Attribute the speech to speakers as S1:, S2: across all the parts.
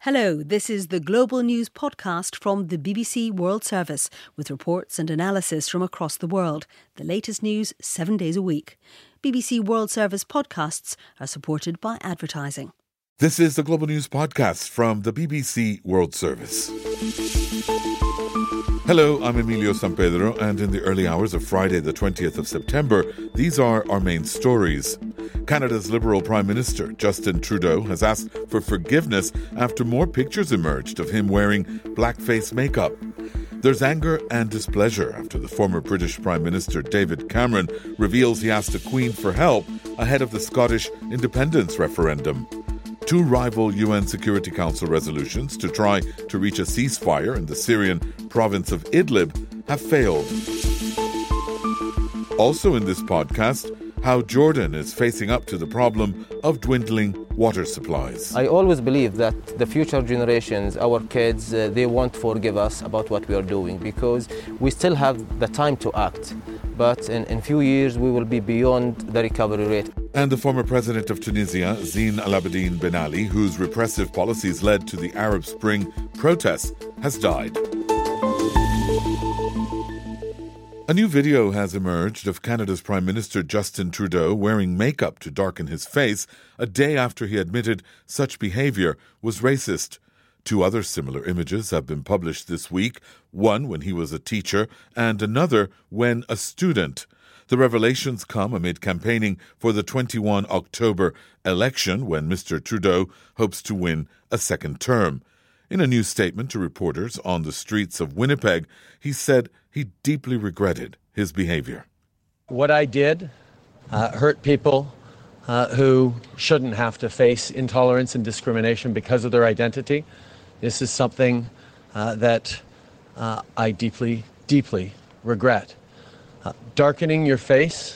S1: Hello, this is the Global News podcast from the BBC World Service with reports and analysis from across the world. The latest news 7 days a week. BBC World Service podcasts are supported by advertising.
S2: This is the Global News podcast from the BBC World Service. Hello, I'm Emilio Sampedro, and in the early hours of Friday the 20th of September, these are our main stories. Canada's Liberal Prime Minister, Justin Trudeau, has asked for forgiveness after more pictures emerged of him wearing blackface makeup. There's anger and displeasure after the former British Prime Minister, David Cameron, reveals he asked the Queen for help ahead of the Scottish independence referendum. Two rival UN Security Council resolutions to try to reach a ceasefire in the Syrian province of Idlib have failed. Also in this podcast, how Jordan is facing up to the problem of dwindling water supplies.
S3: I always believe that the future generations, our kids, they won't forgive us about what we are doing because we still have the time to act. But in a few years, we will be beyond the recovery rate.
S2: And the former president of Tunisia, Zine El Abidine Ben Ali, whose repressive policies led to the Arab Spring protests, has died. A new video has emerged of Canada's Prime Minister Justin Trudeau wearing makeup to darken his face a day after he admitted such behaviour was racist. Two other similar images have been published this week, one when he was a teacher and another when a student. The revelations come amid campaigning for the 21 October election when Mr. Trudeau hopes to win a second term. In a new statement to reporters on the streets of Winnipeg, he said he deeply regretted his behavior.
S4: What I did hurt people who shouldn't have to face intolerance and discrimination because of their identity. This is something that I deeply, deeply regret. Darkening your face,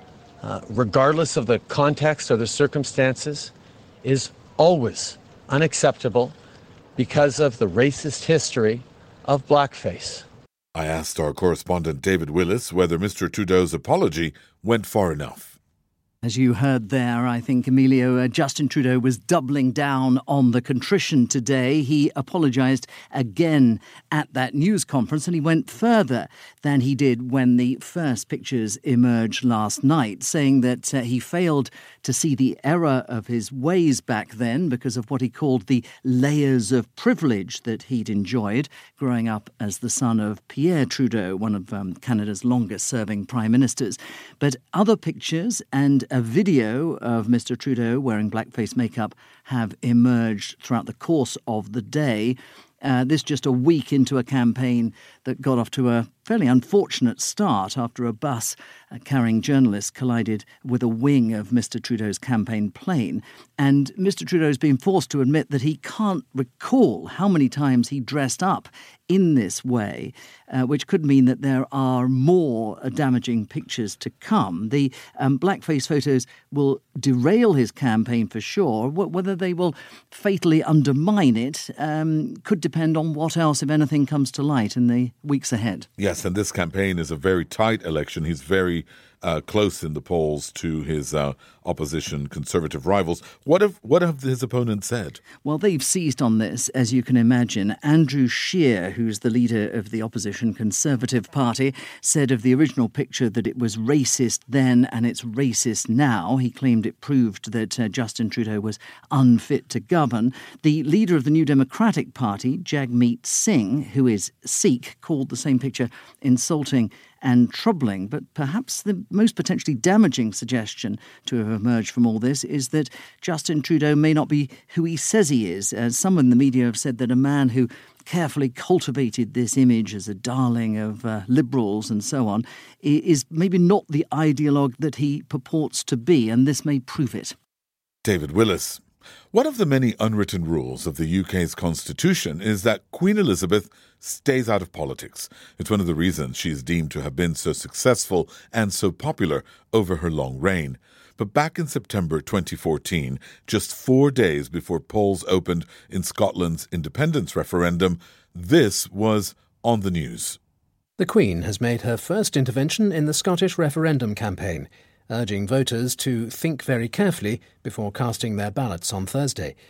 S4: regardless of the context or the circumstances, is always unacceptable because of the racist history of blackface.
S2: I asked our correspondent David Willis whether Mr. Trudeau's apology went far enough.
S5: As you heard there, I think, Emilio, Justin Trudeau was doubling down on the contrition today. He apologised again at that news conference, and he went further than he did when the first pictures emerged last night, saying that he failed to see the error of his ways back then because of what he called the layers of privilege that he'd enjoyed growing up as the son of Pierre Trudeau, one of Canada's longest-serving prime ministers. But other pictures and a video of Mr. Trudeau wearing blackface makeup have emerged throughout the course of the day. This just a week into a campaign that got off to a fairly unfortunate start after a bus carrying journalists collided with a wing of Mr. Trudeau's campaign plane. And Mr. Trudeau's been forced to admit that he can't recall how many times he dressed up in this way, which could mean that there are more damaging pictures to come. The blackface photos will derail his campaign for sure. Whether they will fatally undermine it could depend on what else, if anything, comes to light in the weeks ahead.
S2: Yes, and this campaign is a very tight election. He's very close in the polls to his opposition Conservative rivals. What have his opponents said?
S5: Well, they've seized on this, as you can imagine. Andrew Scheer, who's the leader of the opposition Conservative Party, said of the original picture that it was racist then and it's racist now. He claimed it proved that Justin Trudeau was unfit to govern. The leader of the New Democratic Party, Jagmeet Singh, who is Sikh, called the same picture insulting and troubling. But perhaps the most potentially damaging suggestion to have emerged from all this is that Justin Trudeau may not be who he says he is. Some in the media have said that a man who carefully cultivated this image as a darling of Liberals and so on is maybe not the ideologue that he purports to be, and this may prove it.
S2: David Willis. One of the many unwritten rules of the UK's constitution is that Queen Elizabeth stays out of politics. It's one of the reasons she is deemed to have been so successful and so popular over her long reign. But back in September 2014, just 4 days before polls opened in Scotland's independence referendum, this was on the news.
S6: The Queen has made her first intervention in the Scottish referendum campaign, urging voters to think very carefully before casting their ballots on Thursday.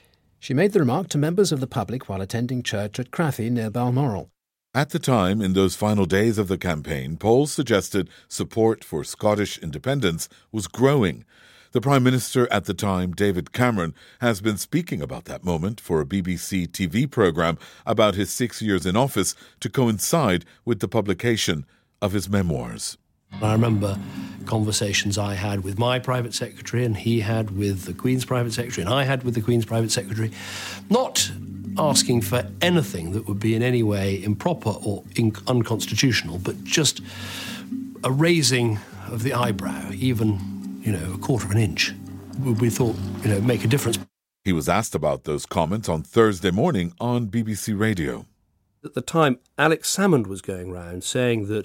S6: She made the remark to members of the public while attending church at Crathie near Balmoral.
S2: At the time, in those final days of the campaign, polls suggested support for Scottish independence was growing. The Prime Minister at the time, David Cameron, has been speaking about that moment for a BBC TV programme about his 6 years in office to coincide with the publication of his memoirs.
S7: I remember conversations I had with my private secretary and he had with the Queen's private secretary and I had with the Queen's private secretary, not asking for anything that would be in any way improper or unconstitutional, but just a raising of the eyebrow, even, a quarter of an inch, we thought, make a difference.
S2: He was asked about those comments on Thursday morning on BBC Radio.
S8: At the time, Alex Salmond was going round saying that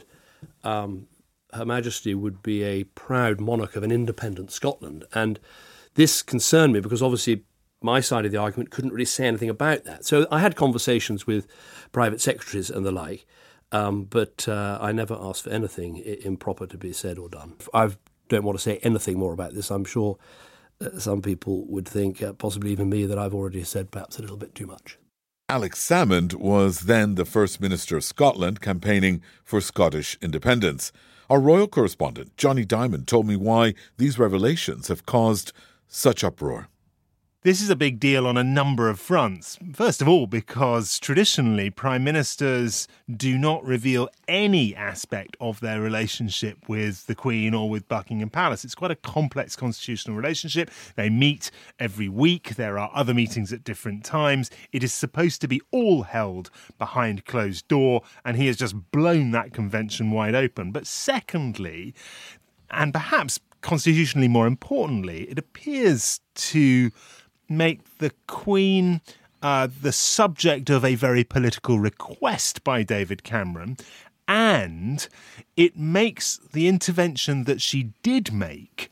S8: Her Majesty would be a proud monarch of an independent Scotland. And this concerned me because obviously my side of the argument couldn't really say anything about that. So I had conversations with private secretaries and the like, but I never asked for anything improper to be said or done. I don't want to say anything more about this. I'm sure some people would think, possibly even me, that I've already said perhaps a little bit too much.
S2: Alex Salmond was then the First Minister of Scotland campaigning for Scottish independence. Our royal correspondent, Johnny Diamond, told me why these revelations have caused such uproar.
S9: This is a big deal on a number of fronts. First of all, because traditionally Prime Ministers do not reveal any aspect of their relationship with the Queen or with Buckingham Palace. It's quite a complex constitutional relationship. They meet every week. There are other meetings at different times. It is supposed to be all held behind closed door, and he has just blown that convention wide open. But secondly, and perhaps constitutionally more importantly, it appears to make the Queen the subject of a very political request by David Cameron, and it makes the intervention that she did make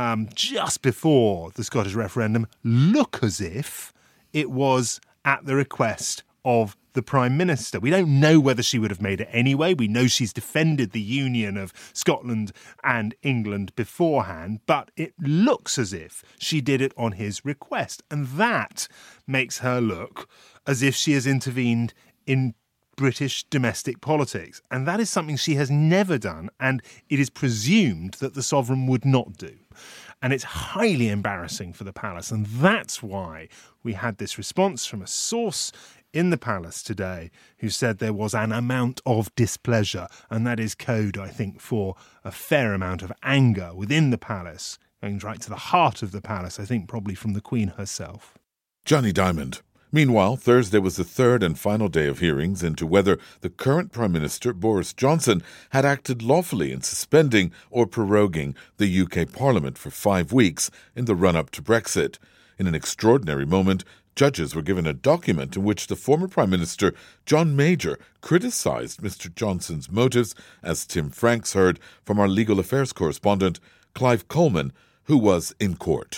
S9: just before the Scottish referendum look as if it was at the request of the Prime Minister. We don't know whether she would have made it anyway. We know she's defended the union of Scotland and England beforehand, but it looks as if she did it on his request. And that makes her look as if she has intervened in British domestic politics. And that is something she has never done, and it is presumed that the sovereign would not do. And it's highly embarrassing for the palace. And that's why we had this response from a source in the palace today who said there was an amount of displeasure. And that is code, I think, for a fair amount of anger within the palace, going right to the heart of the palace, I think probably from the Queen herself.
S2: Johnny Diamond. Meanwhile, Thursday was the third and final day of hearings into whether the current Prime Minister, Boris Johnson, had acted lawfully in suspending or proroguing the UK Parliament for 5 weeks in the run-up to Brexit. In an extraordinary moment, judges were given a document in which the former Prime Minister, John Major, criticised Mr Johnson's motives, as Tim Franks heard from our legal affairs correspondent, Clive Coleman, who was in court.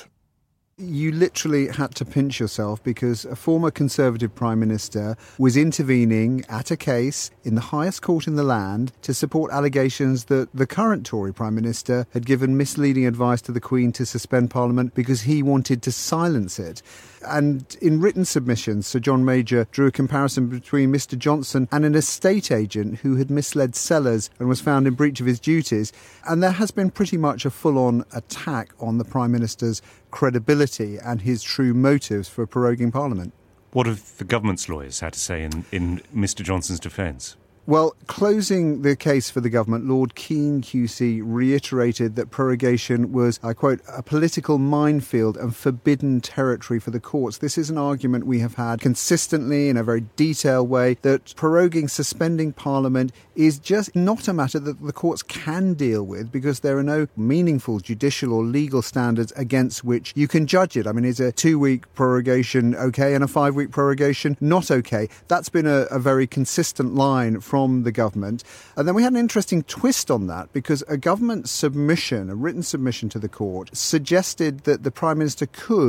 S10: You literally had to pinch yourself because a former Conservative Prime Minister was intervening at a case in the highest court in the land to support allegations that the current Tory Prime Minister had given misleading advice to the Queen to suspend Parliament because he wanted to silence it. And in written submissions, Sir John Major drew a comparison between Mr Johnson and an estate agent who had misled sellers and was found in breach of his duties. And there has been pretty much a full-on attack on the Prime Minister's credibility and his true motives for proroguing Parliament.
S11: What have the government's lawyers had to say in Mr Johnson's defence?
S10: Well, closing the case for the government, Lord Keane QC reiterated that prorogation was, I quote, a political minefield and forbidden territory for the courts. This is an argument we have had consistently in a very detailed way, that proroguing, suspending Parliament is just not a matter that the courts can deal with because there are no meaningful judicial or legal standards against which you can judge it. I mean, is a 2-week prorogation okay and a 5-week prorogation not okay? That's been a very consistent line from the government. And then we had an interesting twist on that because a government submission, a written submission to the court, suggested that the Prime Minister could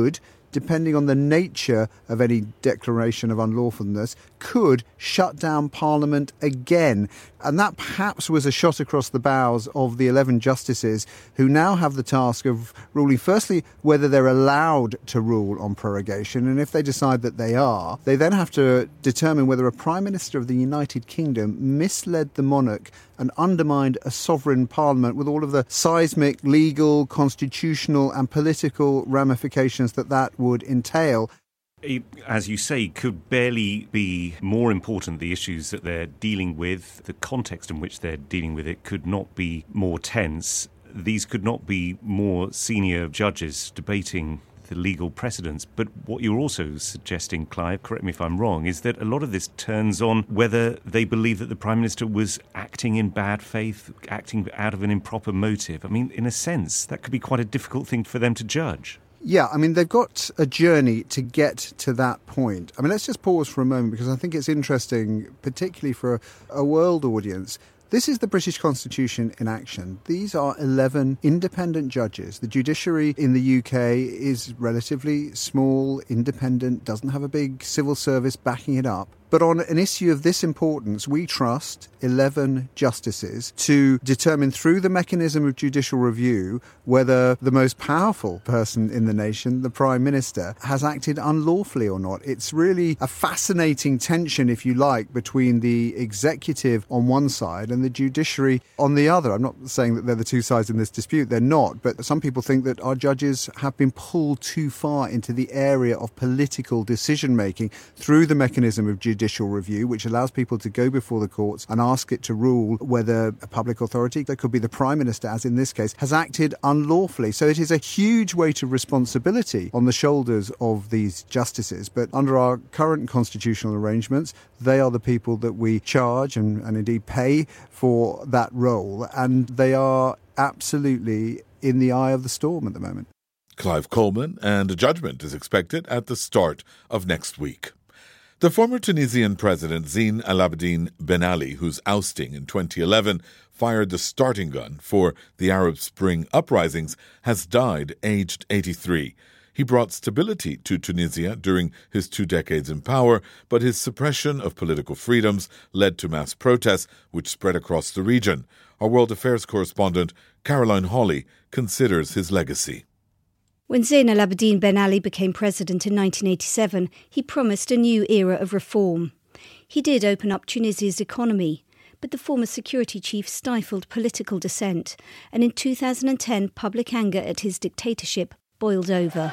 S10: depending on the nature of any declaration of unlawfulness, could shut down Parliament again. And that perhaps was a shot across the bows of the 11 justices who now have the task of ruling, firstly, whether they're allowed to rule on prorogation. And if they decide that they are, they then have to determine whether a Prime Minister of the United Kingdom misled the monarch and undermined a sovereign parliament with all of the seismic, legal, constitutional and political ramifications that would entail.
S11: It, as you say, could barely be more important. The issues that they're dealing with, the context in which they're dealing with it could not be more tense. These could not be more senior judges debating the legal precedents. But what you're also suggesting, Clive, correct me if I'm wrong, is that a lot of this turns on whether they believe that the Prime Minister was acting in bad faith, acting out of an improper motive. I mean, in a sense, that could be quite a difficult thing for them to judge.
S10: Yeah, I mean, they've got a journey to get to that point. I mean, let's just pause for a moment because I think it's interesting, particularly for a world audience. This is the British Constitution in action. These are 11 independent judges. The judiciary in the UK is relatively small, independent, doesn't have a big civil service backing it up. But on an issue of this importance, we trust 11 justices to determine through the mechanism of judicial review whether the most powerful person in the nation, the Prime Minister, has acted unlawfully or not. It's really a fascinating tension, if you like, between the executive on one side and the judiciary on the other. I'm not saying that they're the two sides in this dispute. They're not. But some people think that our judges have been pulled too far into the area of political decision-making through the mechanism of judicial review, which allows people to go before the courts and ask it to rule whether a public authority, that could be the Prime Minister, as in this case, has acted unlawfully. So it is a huge weight of responsibility on the shoulders of these justices. But under our current constitutional arrangements, they are the people that we charge and indeed pay for that role. And they are absolutely in the eye of the storm at the moment.
S2: Clive Coleman, and a judgment is expected at the start of next week. The former Tunisian president Zine El Abidine Ben Ali, whose ousting in 2011 fired the starting gun for the Arab Spring uprisings, has died aged 83. He brought stability to Tunisia during his 2 decades in power, but his suppression of political freedoms led to mass protests which spread across the region. Our World Affairs correspondent Caroline Hawley considers his legacy.
S12: When Zine El Abidine Ben Ali became president in 1987, he promised a new era of reform. He did open up Tunisia's economy, but the former security chief stifled political dissent, and in 2010 public anger at his dictatorship boiled over.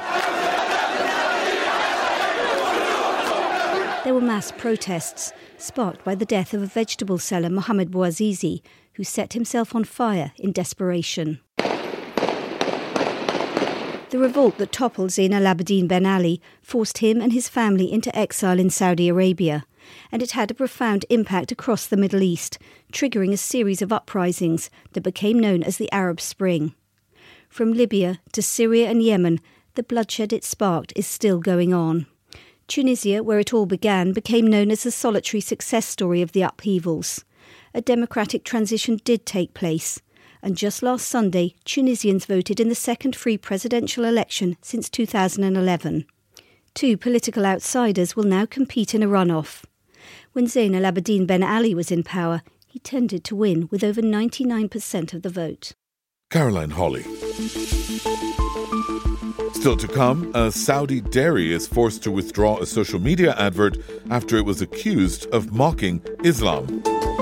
S12: There were mass protests, sparked by the death of a vegetable seller, Mohamed Bouazizi, who set himself on fire in desperation. The revolt that toppled Zine El Abidine Ben Ali forced him and his family into exile in Saudi Arabia, and it had a profound impact across the Middle East, triggering a series of uprisings that became known as the Arab Spring. From Libya to Syria and Yemen, the bloodshed it sparked is still going on. Tunisia, where it all began, became known as the solitary success story of the upheavals. A democratic transition did take place, and just last Sunday, Tunisians voted in the second free presidential election since 2011. 2 political outsiders will now compete in a runoff. When Zine El Abidine Ben Ali was in power, he tended to win with over 99% of the vote.
S2: Caroline Hawley. Still to come, a Saudi dairy is forced to withdraw a social media advert after it was accused of mocking Islam.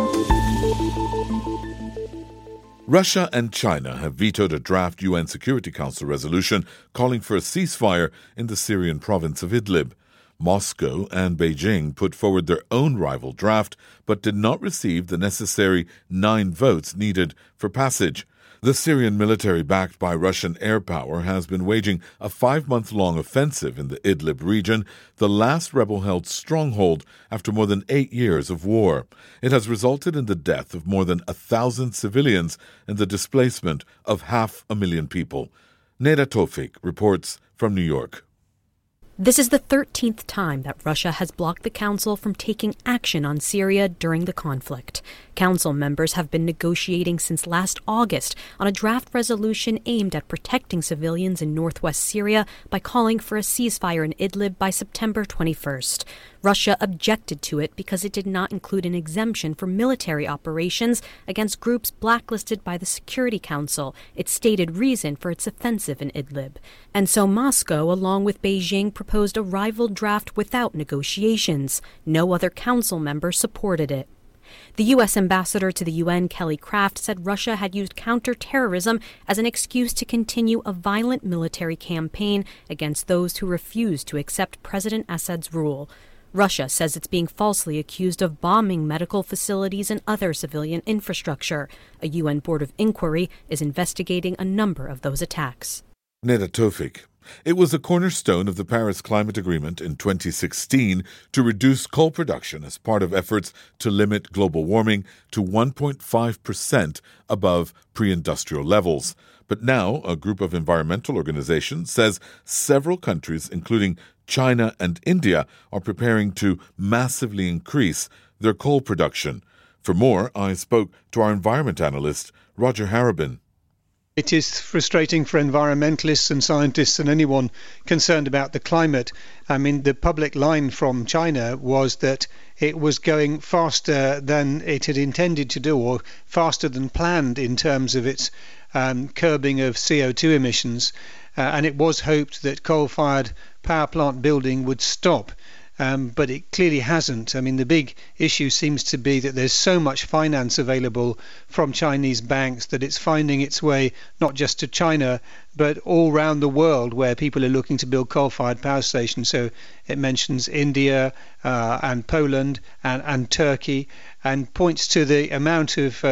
S2: Russia and China have vetoed a draft UN Security Council resolution calling for a ceasefire in the Syrian province of Idlib. Moscow and Beijing put forward their own rival draft, but did not receive the necessary 9 votes needed for passage. The Syrian military, backed by Russian air power, has been waging a 5-month-long offensive in the Idlib region, the last rebel-held stronghold after more than 8 years of war. It has resulted in the death of more than 1,000 civilians and the displacement of 500,000 people. Neda Tawfik reports from New York.
S13: This is the 13th time that Russia has blocked the Council from taking action on Syria during the conflict. Council members have been negotiating since last August on a draft resolution aimed at protecting civilians in northwest Syria by calling for a ceasefire in Idlib by September 21st. Russia objected to it because it did not include an exemption for military operations against groups blacklisted by the Security Council, its stated reason for its offensive in Idlib. And so Moscow, along with Beijing, proposed a rival draft without negotiations. No other council member supported it. The U.S. ambassador to the UN, Kelly Craft, said Russia had used counterterrorism as an excuse to continue a violent military campaign against those who refused to accept President Assad's rule. Russia says it's being falsely accused of bombing medical facilities and other civilian infrastructure. A UN board of inquiry is investigating a number of those attacks.
S2: Neda Tawfik. It was a cornerstone of the Paris Climate Agreement in 2016 to reduce coal production as part of efforts to limit global warming to 1.5% above pre-industrial levels. But now a group of environmental organizations says several countries, including China and India, are preparing to massively increase their coal production. For more, I spoke to our environment analyst, Roger Harrabin.
S14: It is frustrating for environmentalists and scientists and anyone concerned about the climate. I mean, the public line from China was that it was going faster than it had intended to do, or faster than planned in terms of its curbing of CO2 emissions. And it was hoped that coal-fired power plant building would stop. But it clearly hasn't. I mean, the big issue seems to be that there's so much finance available from Chinese banks that it's finding its way not just to China, but all around the world where people are looking to build coal-fired power stations. So it mentions India and Poland and Turkey, and points to the amount of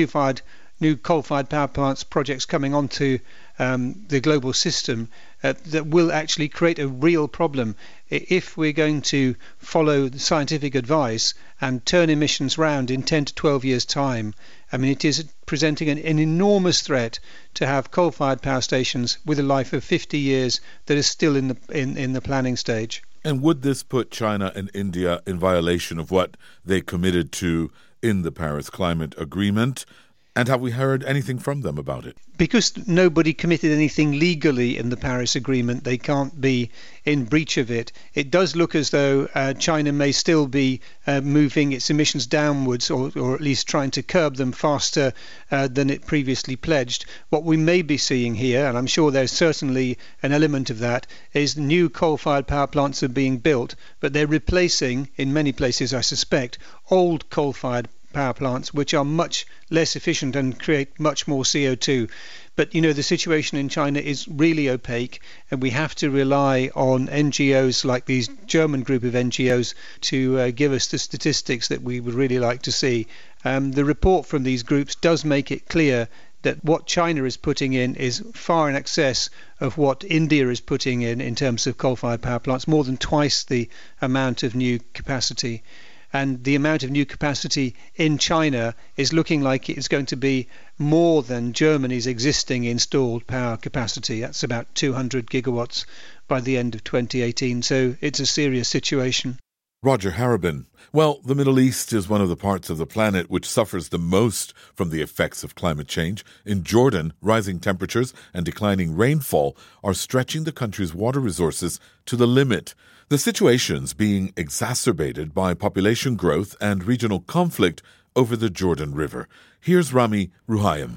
S14: new coal-fired power plants projects coming onto the global system that will actually create a real problem if we're going to follow the scientific advice and turn emissions round in 10 to 12 years' time. I mean, it is presenting an enormous threat to have coal-fired power stations with a life of 50 years that is still in the planning stage.
S2: And would this put China and India in violation of what they committed to in the Paris Climate Agreement? And have we heard anything from them about it?
S14: Because nobody committed anything legally in the Paris Agreement, they can't be in breach of it. It does look as though China may still be moving its emissions downwards, or at least trying to curb them faster than it previously pledged. What we may be seeing here, and I'm sure there's certainly an element of that, is new coal-fired power plants are being built, but they're replacing, in many places I suspect, old coal-fired power plants which are much less efficient and create much more CO2. But the situation in China is really opaque, and we have to rely on NGOs like these German group of NGOs to give us the statistics that we would really like to see. The report from these groups does make it clear that what China is putting in is far in excess of what India is putting in terms of coal-fired power plants, more than twice the amount of new capacity. And the amount of new capacity in China is looking like it's going to be more than Germany's existing installed power capacity. That's about 200 gigawatts by the end of 2018. So it's a serious situation.
S2: Roger Harrabin. Well, the Middle East is one of the parts of the planet which suffers the most from the effects of climate change. In Jordan, rising temperatures and declining rainfall are stretching the country's water resources to the limit. The situation's being exacerbated by population growth and regional conflict over the Jordan River. Here's Rami Ruhaim.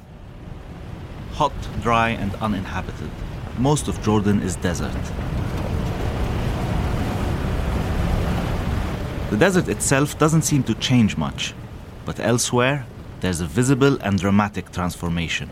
S15: Hot, dry and uninhabited. Most of Jordan is desert. The desert itself doesn't seem to change much, but elsewhere there's a visible and dramatic transformation.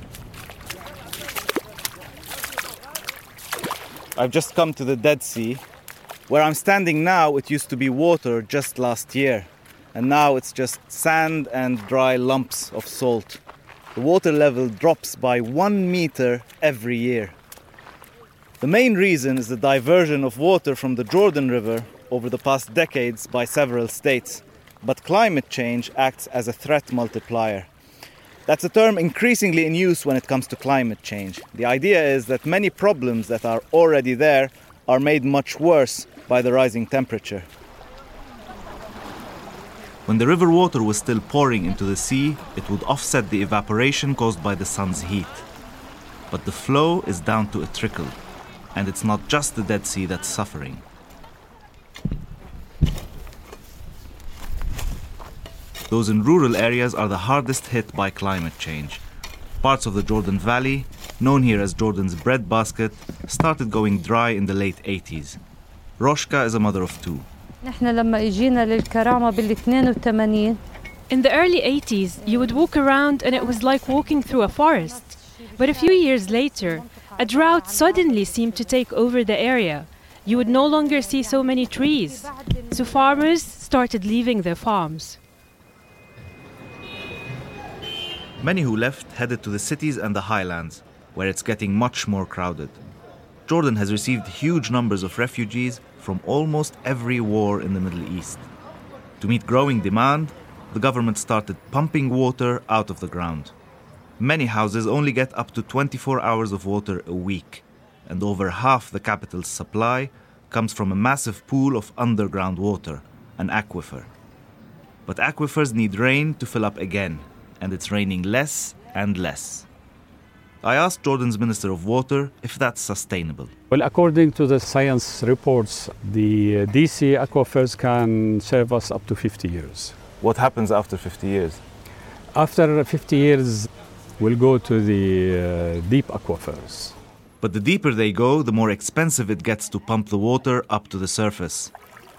S15: I've just come to the Dead Sea. Where I'm standing now, it used to be water just last year, and now it's just sand and dry lumps of salt. The water level drops by 1 meter every year. The main reason is the diversion of water from the Jordan River over the past decades by several states, but climate change acts as a threat multiplier. That's a term increasingly in use when it comes to climate change. The idea is that many problems that are already there are made much worse by the rising temperature. When the river water was still pouring into the sea, it would offset the evaporation caused by the sun's heat. But the flow is down to a trickle, and it's not just the Dead Sea that's suffering. Those in rural areas are the hardest hit by climate change. Parts of the Jordan Valley, known here as Jordan's breadbasket, started going dry in the late 80s. Roshka is a mother of two.
S16: In the early 80s, you would walk around and it was like walking through a forest. But a few years later, a drought suddenly seemed to take over the area. You would no longer see so many trees. So farmers started leaving their farms.
S15: Many who left headed to the cities and the highlands, where it's getting much more crowded. Jordan has received huge numbers of refugees from almost every war in the Middle East. To meet growing demand, the government started pumping water out of the ground. Many houses only get up to 24 hours of water a week, and over half the capital's supply comes from a massive pool of underground water, an aquifer. But aquifers need rain to fill up again, and it's raining less and less. I asked Jordan's Minister of Water if that's sustainable.
S17: Well, according to the science reports, the DC aquifers can serve us up to 50 years.
S15: What happens after 50 years?
S17: After 50 years, we'll go to the deep aquifers.
S15: But the deeper they go, the more expensive it gets to pump the water up to the surface.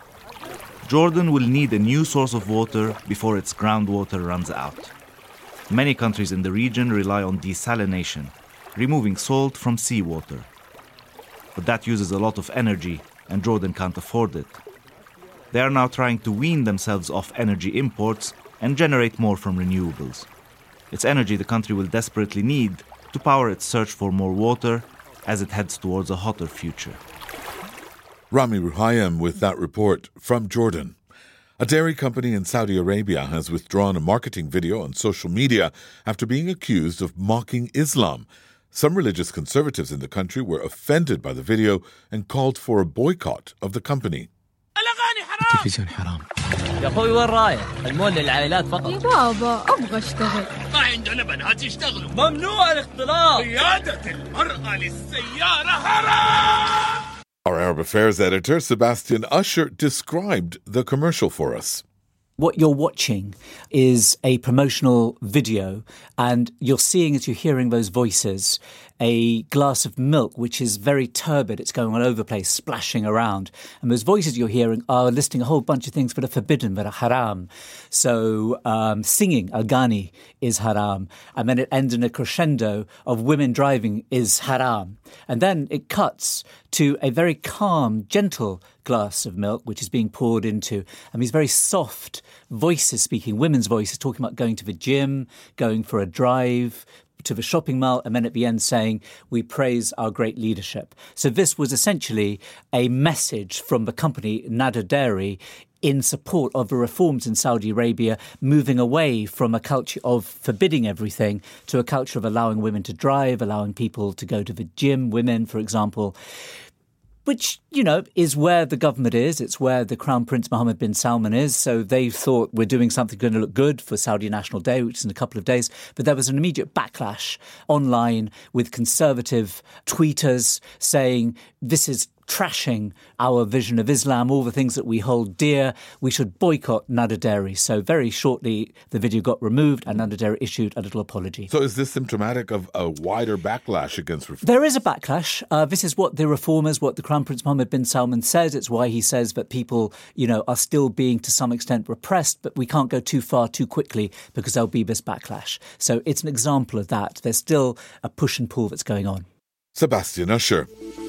S15: Jordan will need a new source of water before its groundwater runs out. Many countries in the region rely on desalination, removing salt from seawater. But that uses a lot of energy, and Jordan can't afford it. They are now trying to wean themselves off energy imports and generate more from renewables. It's energy the country will desperately need to power its search for more water as it heads towards a hotter future.
S2: Rami Ruhayem with that report from Jordan. A dairy company in Saudi Arabia has withdrawn a marketing video on social media after being accused of mocking Islam. Some religious conservatives in the country were offended by the video and called for a boycott of the company.
S18: التلفزيون حرام يا اخوي وين رايح؟ المول للعائلات فقط يا بابا ابغى اشتغل ما عندنا بنات يشتغلوا ممنوع الاختلاط قيادة المرأة للسيارة حرام.
S2: Our Arab Affairs editor, Sebastian Usher, described the commercial for us.
S19: What you're watching is a promotional video, and you're seeing, as you're hearing those voices, a glass of milk which is very turbid. It's going all over the place, splashing around. And those voices you're hearing are listing a whole bunch of things that are forbidden, that are haram. So singing, al-ghani, is haram. And then it ends in a crescendo of women driving is haram. And then it cuts to a very calm, gentle glass of milk, which is being poured into. And these very soft voices speaking, women's voices, talking about going to the gym, going for a drive, to the shopping mall, and then at the end saying, we praise our great leadership. So this was essentially a message from the company Nada Dairy in support of the reforms in Saudi Arabia, moving away from a culture of forbidding everything to a culture of allowing women to drive, allowing people to go to the gym, women, for example, which, you know, is where the government is. It's where the Crown Prince Mohammed bin Salman is. So they thought we're doing something going to look good for Saudi National Day, which is in a couple of days. But there was an immediate backlash online with conservative tweeters saying this is trashing our vision of Islam, all the things that we hold dear. We should boycott Nada Dairy. So very shortly, the video got removed and Nada Dairy issued a little apology.
S2: So is this symptomatic of a wider backlash against reform?
S19: There is a backlash. This is what the reformers, what the Crown Prince Mohammed bin Salman says. It's why he says that people, you know, are still being to some extent repressed, but we can't go too far too quickly because there'll be this backlash. So it's an example of that. There's still a push and pull that's going on.
S2: Sebastian Usher.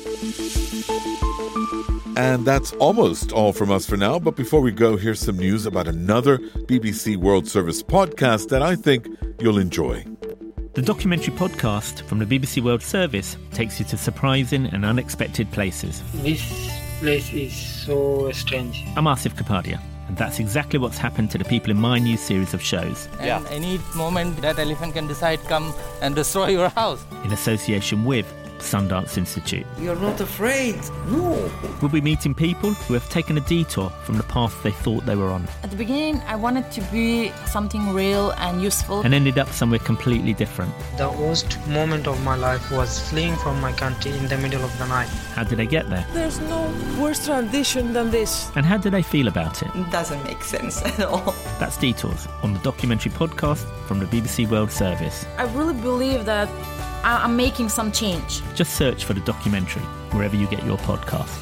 S2: And that's almost all from us for now. But before we go, here's some news about another BBC World Service podcast that I think you'll enjoy.
S20: The documentary podcast from the BBC World Service takes you to surprising and unexpected places.
S21: This place is so strange.
S20: I'm Asif Kapadia, and that's exactly what's happened to the people in my new series of shows.
S22: Yeah. And any moment that elephant can decide come and destroy your house.
S20: In association with Sundance Institute.
S1: You're not afraid. No.
S20: We'll be meeting people who have taken a detour from the path they thought they were on.
S22: At the beginning, I wanted to be something real and useful.
S20: And ended up somewhere completely different.
S21: The worst moment of my life was fleeing from my country in the middle of the night.
S20: How did they get there?
S23: There's no worse transition than this.
S20: And how do they feel about it?
S23: It doesn't make sense at all.
S20: That's Detours, on the documentary podcast from the BBC World Service.
S22: I really believe that I'm making some change.
S20: Just search for the documentary wherever you get your podcast.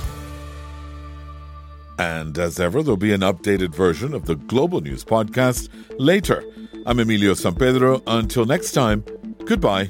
S2: And as ever, there'll be an updated version of the Global News podcast later. I'm Emilio Sampedro. Until next time, goodbye.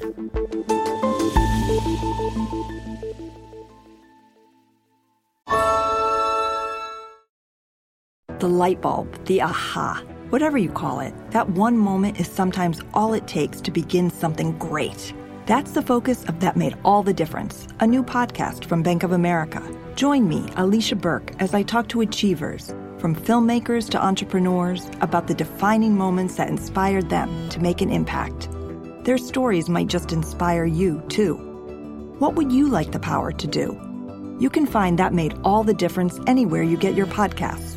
S24: The light bulb, the aha, whatever you call it, that one moment is sometimes all it takes to begin something great. That's the focus of That Made All the Difference, a new podcast from Bank of America. Join me, Alicia Burke, as I talk to achievers, from filmmakers to entrepreneurs, about the defining moments that inspired them to make an impact. Their stories might just inspire you, too. What would you like the power to do? You can find That Made All the Difference anywhere you get your podcasts,